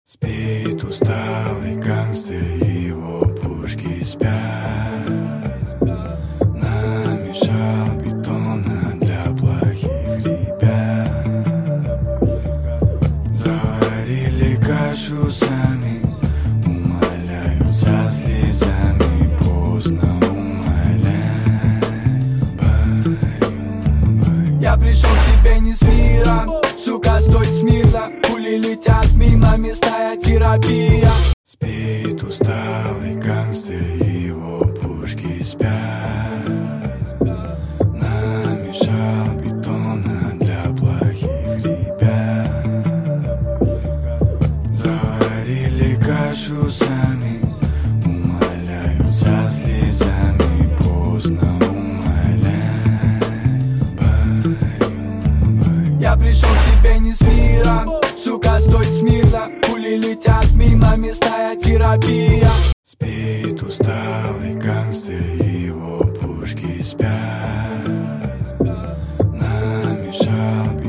Спит усталый гангстер, его пушки спят. Намешал бетона для плохих ребят. Заварили кашу сами, умоляются слезами. Поздно умолять. Я пришел к тебе не с миром, сука, стой смирно. Пули летят мимо, местная терапия. Спит усталый гангстер, его пушки спят. Намешал бетона для плохих ребят. Заварили кашу сами, умоляются слезами. Поздно умолять. Я пришел к тебе не с миром, сука, стой смирно. Пули летят мимо, местная терапия. Спит усталый гангстер.